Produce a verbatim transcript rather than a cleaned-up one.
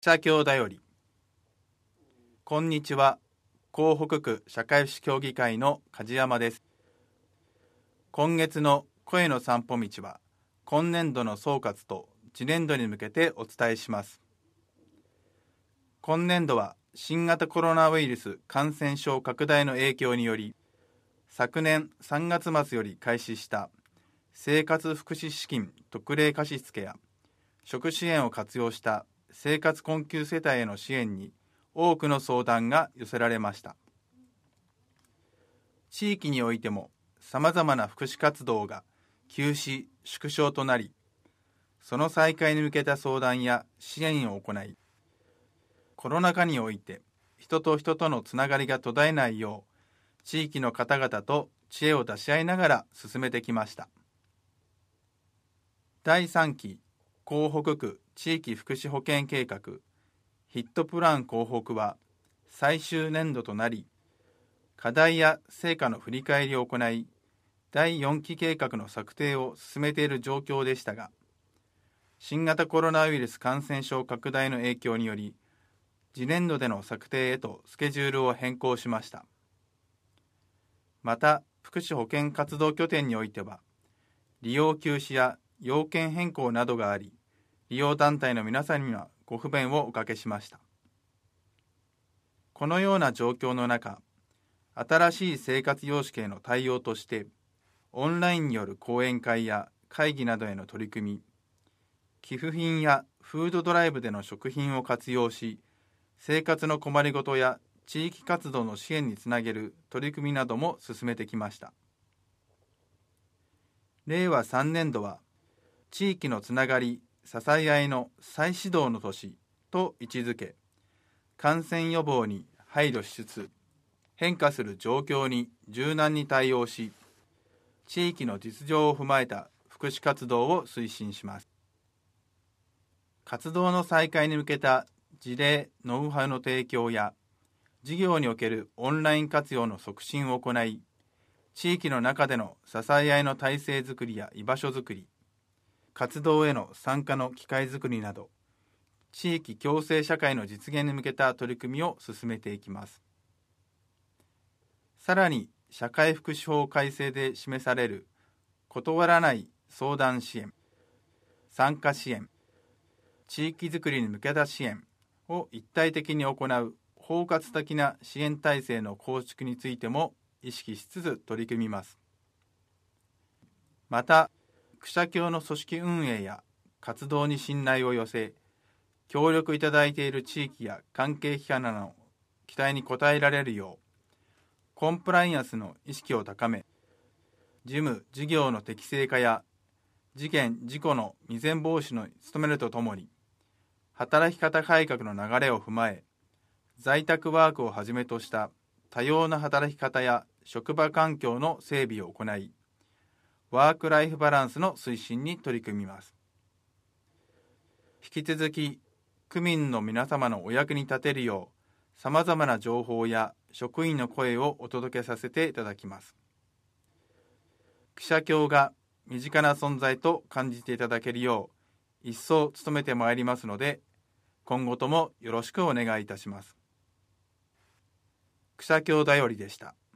社協だより。こんにちは。港北区社会福祉協議会の梶山です。今月の声の散歩道は、今年度の総括と次年度に向けてお伝えします。今年度は新型コロナウイルス感染症拡大の影響により、昨年さんがつ末より開始した生活福祉資金特例貸付や食支援を活用した生活困窮世帯への支援に多くの相談が寄せられました。地域においてもさまざまな福祉活動が休止・縮小となり、その再開に向けた相談や支援を行い、コロナ禍において人と人とのつながりが途絶えないよう、地域の方々と知恵を出し合いながら進めてきました。だいさんき港北区地域福祉保険計画ヒットプラン港北は最終年度となり、課題や成果の振り返りを行い、だいよんき計画の策定を進めている状況でしたが、新型コロナウイルス感染症拡大の影響により、次年度での策定へとスケジュールを変更しました。また、福祉保健活動拠点においては、利用休止や要件変更などがあり、利用団体の皆さんにはご不便をおかけしました。このような状況の中、新しい生活様式への対応として、オンラインによる講演会や会議などへの取り組み、寄付品やフードドライブでの食品を活用し、生活の困りごとや地域活動の支援につなげる取り組みなども進めてきました。れいわさんねんどは、地域のつながり、支え合いの再始動の年と位置づけ、感染予防に配慮しつつ、変化する状況に柔軟に対応し、地域の実情を踏まえた福祉活動を推進します。活動の再開に向けた事例・ノウハウの提供や、事業におけるオンライン活用の促進を行い、地域の中での支え合いの体制づくりや居場所づくり、活動への参加の機会づくりなど、地域共生社会の実現に向けた取り組みを進めていきます。さらに、社会福祉法改正で示される断らない相談支援、参加支援、地域づくりに向けた支援を一体的に行う包括的な支援体制の構築についても意識しつつ取り組みます。また、区社協の組織運営や活動に信頼を寄せ、協力いただいている地域や関係機関などの期待に応えられるよう、コンプライアンスの意識を高め、事務・事業の適正化や事件・事故の未然防止に努めるとともに、働き方改革の流れを踏まえ、在宅ワークをはじめとした多様な働き方や職場環境の整備を行い、ワークライフバランスの推進に取り組みます。引き続き、区民の皆様のお役に立てるよう、さまざまな情報や職員の声をお届けさせていただきます。区社協が身近な存在と感じていただけるよう、一層努めてまいりますので、今後ともよろしくお願いいたします。区社協だよりでした。